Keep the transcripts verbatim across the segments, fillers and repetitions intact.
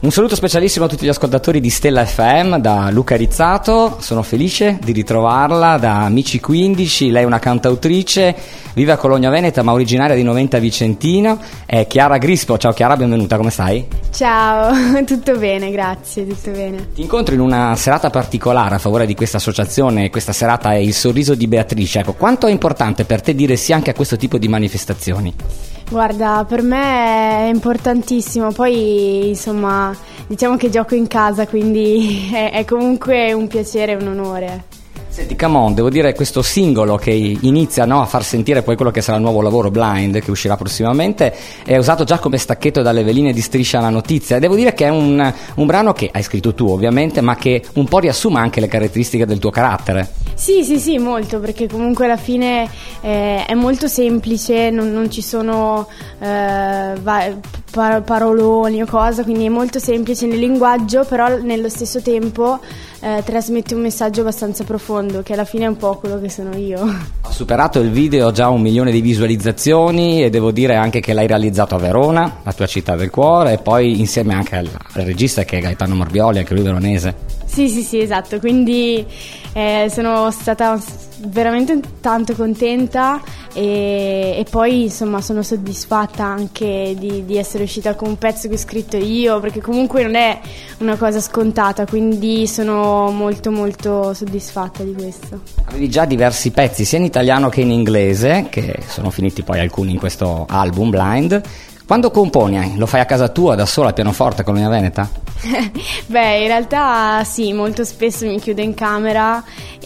Un saluto specialissimo a tutti gli ascoltatori di Stella F M da Luca Rizzato. Sono felice di ritrovarla da Amici quindici. Lei è una cantautrice, vive a Cologna Veneta ma originaria di Noventa Vicentino. È Chiara Grispo. Ciao Chiara, benvenuta, come stai? Ciao, tutto bene, grazie, tutto bene. Ti incontro in una serata particolare a favore di questa associazione. Questa serata è Il sorriso di Beatrice. Ecco, quanto è importante per te dire sì anche a questo tipo di manifestazioni? Guarda, per me è importantissimo, poi insomma diciamo che gioco in casa, quindi è, è comunque un piacere e un onore. Senti, come on, devo dire questo singolo che inizia, no, a far sentire poi quello che sarà il nuovo lavoro Blind, che uscirà prossimamente, è usato già come stacchetto dalle veline di Striscia la Notizia, e devo dire che è un, un brano che hai scritto tu ovviamente, ma che un po' riassume anche le caratteristiche del tuo carattere. Sì, sì, sì, molto, perché comunque alla fine eh, è molto semplice, non, non ci sono eh, va- par- paroloni o cosa, quindi è molto semplice nel linguaggio, però nello stesso tempo eh, trasmette un messaggio abbastanza profondo, che alla fine è un po' quello che sono io. Ha superato il video già un milione di visualizzazioni e devo dire anche che l'hai realizzato a Verona, la tua città del cuore, e poi insieme anche al, al regista che è Gaetano Morbioli, anche lui veronese. Sì, sì, sì, esatto, quindi eh, sono stata veramente tanto contenta e, e poi insomma sono soddisfatta anche di, di essere uscita con un pezzo che ho scritto io, perché comunque non è una cosa scontata, quindi sono molto molto soddisfatta di questo. Avevi già diversi pezzi sia in italiano che in inglese, che sono finiti poi alcuni in questo album Blind. Quando componi, lo fai a casa tua, da sola, al pianoforte, Cologna Veneta? Beh, in realtà sì, molto spesso mi chiudo in camera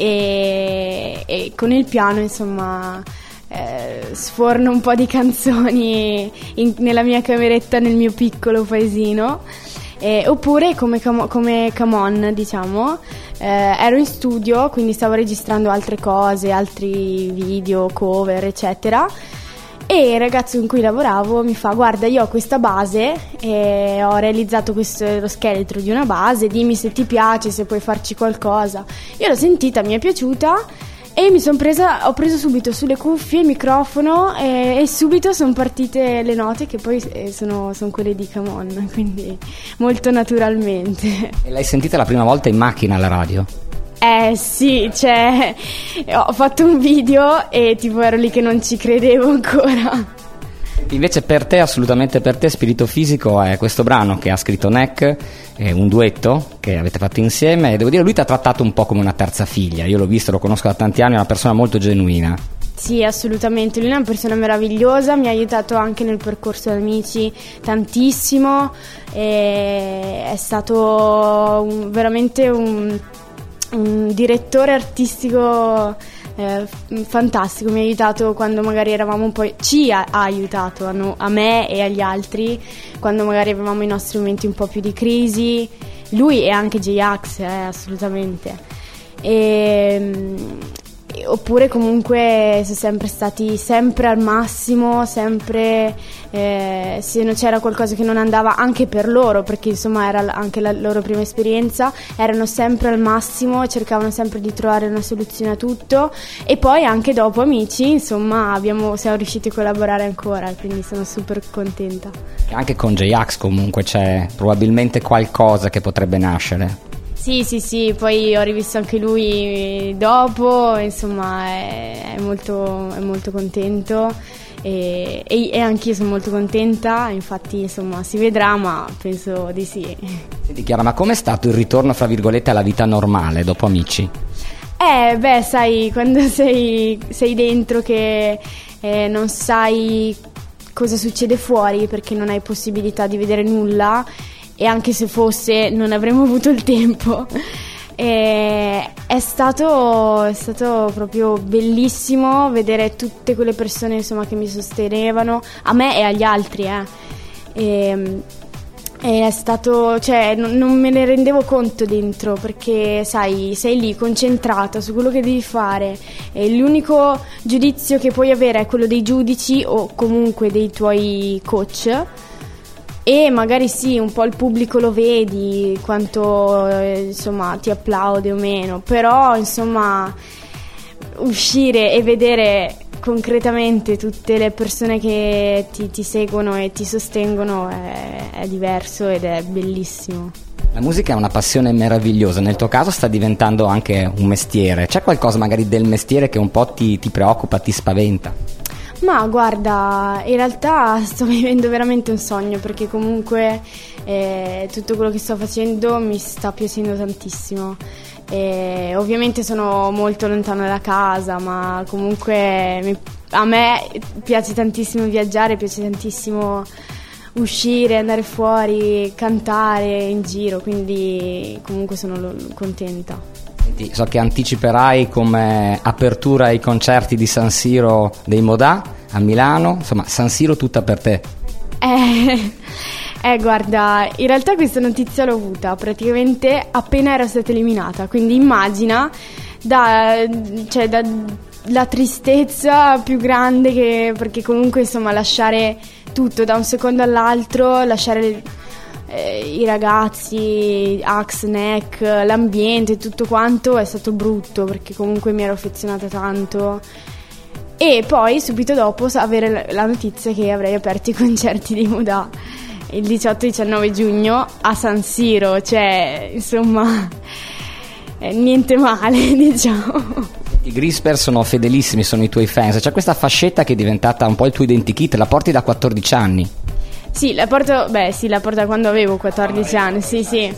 e, e con il piano, insomma, eh, sforno un po' di canzoni in, nella mia cameretta, nel mio piccolo paesino. Eh, oppure come, come Come On, diciamo, eh, ero in studio, quindi stavo registrando altre cose, altri video, cover, eccetera. E il ragazzo con cui lavoravo mi fa: guarda, io ho questa base e ho realizzato questo, lo scheletro di una base, dimmi se ti piace, se puoi farci qualcosa. Io l'ho sentita, mi è piaciuta e mi sono presa, ho preso subito sulle cuffie il microfono e, e subito sono partite le note, che poi sono, sono quelle di Come On, quindi molto naturalmente. E l'hai sentita la prima volta in macchina alla radio? Eh sì, cioè ho fatto un video e tipo ero lì che non ci credevo ancora. Invece per te, assolutamente per te, Spirito Fisico è questo brano che ha scritto Neck, è un duetto che avete fatto insieme, e devo dire lui ti ha trattato un po' come una terza figlia. Io l'ho visto, lo conosco da tanti anni, è una persona molto genuina. Sì, assolutamente, lui è una persona meravigliosa, mi ha aiutato anche nel percorso di Amici tantissimo, e è stato un, veramente un un direttore artistico eh, fantastico, mi ha aiutato quando magari eravamo un po', ci ha, ha aiutato a, no, a me e agli altri quando magari avevamo i nostri momenti un po' più di crisi, lui e anche J-Ax, eh, assolutamente. E, oppure comunque sono sempre stati sempre al massimo, sempre eh, se non c'era qualcosa che non andava anche per loro, perché insomma era anche la loro prima esperienza, erano sempre al massimo, cercavano sempre di trovare una soluzione a tutto, e poi anche dopo Amici insomma abbiamo, siamo riusciti a collaborare ancora, quindi sono super contenta. E anche con J-Ax comunque c'è probabilmente qualcosa che potrebbe nascere. Sì, sì, sì, poi ho rivisto anche lui dopo, insomma è, è, molto, è molto contento e, e, e anch'io sono molto contenta, infatti insomma si vedrà, ma penso di sì. Senti Chiara, ma com'è stato il ritorno fra virgolette alla vita normale dopo Amici? Eh beh, sai, quando sei, sei dentro che eh, non sai cosa succede fuori perché non hai possibilità di vedere nulla, e anche se fosse non avremmo avuto il tempo. E è stato, è stato proprio bellissimo vedere tutte quelle persone insomma che mi sostenevano, a me e agli altri, eh. E, e è stato, cioè non, non me ne rendevo conto dentro, perché sai, sei lì concentrata su quello che devi fare e l'unico giudizio che puoi avere è quello dei giudici o comunque dei tuoi coach. E magari sì, un po' il pubblico lo vedi, quanto eh, insomma ti applaude o meno, però insomma uscire e vedere concretamente tutte le persone che ti, ti seguono e ti sostengono è, è diverso ed è bellissimo. La musica è una passione meravigliosa, nel tuo caso sta diventando anche un mestiere. C'è qualcosa magari del mestiere che un po' ti, ti preoccupa, ti spaventa? Ma guarda, in realtà sto vivendo veramente un sogno, perché comunque eh, tutto quello che sto facendo mi sta piacendo tantissimo. E ovviamente sono molto lontana da casa, ma comunque mi, a me piace tantissimo viaggiare, piace tantissimo uscire, andare fuori, cantare in giro, quindi comunque sono contenta. Senti, so che anticiperai come apertura ai concerti di San Siro dei Modà a Milano, insomma San Siro tutta per te. Eh, eh guarda, in realtà questa notizia l'ho avuta praticamente appena ero stata eliminata, quindi immagina da, cioè, da, la tristezza più grande, che perché comunque insomma lasciare tutto da un secondo all'altro, lasciare le, eh, i ragazzi, Axe, N E C, l'ambiente, tutto quanto è stato brutto, perché comunque mi ero affezionata tanto. E poi subito dopo avere la notizia che avrei aperto i concerti di Modà il diciotto diciannove giugno a San Siro, cioè insomma eh, niente male, diciamo. I Grisper sono fedelissimi, sono i tuoi fans. C'è questa fascetta che è diventata un po' il tuo identikit, la porti da quattordici anni. Sì, la porto, beh sì, la porto da quando avevo quattordici anni, sì sì.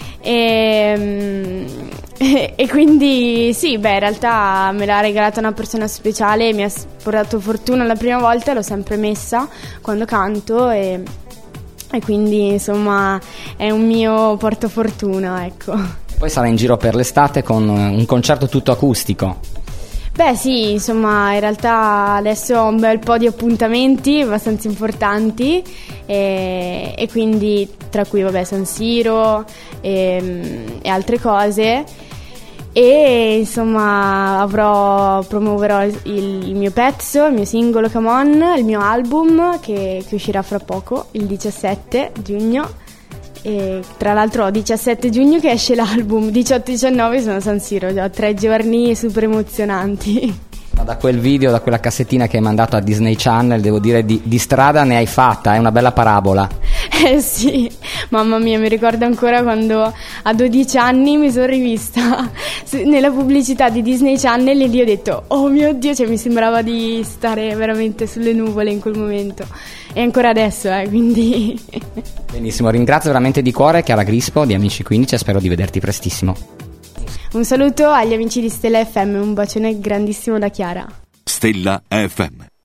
E, e quindi sì, beh, in realtà me l'ha regalata una persona speciale, mi ha portato fortuna la prima volta, l'ho sempre messa quando canto e, e quindi insomma è un mio portafortuna, ecco. Poi sarà in giro per l'estate con un concerto tutto acustico. Beh sì, insomma in realtà adesso ho un bel po' di appuntamenti abbastanza importanti e, e quindi tra cui vabbè San Siro e, e altre cose, e insomma avrò promuoverò il, il mio pezzo, il mio singolo Come On, il mio album che, che uscirà fra poco il diciassette giugno. E tra l'altro ho diciassette giugno che esce l'album, diciotto diciannove sono a San Siro, già tre giorni super emozionanti. Ma da quel video, da quella cassettina che hai mandato a Disney Channel, devo dire di, di strada ne hai fatta, è una bella parabola. Eh sì, mamma mia, mi ricordo ancora quando a dodici anni mi sono rivista nella pubblicità di Disney Channel e lì ho detto oh mio Dio, cioè mi sembrava di stare veramente sulle nuvole in quel momento, e ancora adesso eh, quindi benissimo, ringrazio veramente di cuore Chiara Grispo di Amici quindici e spero di vederti prestissimo. Un saluto agli amici di Stella F M, un bacione grandissimo da Chiara. Stella F M.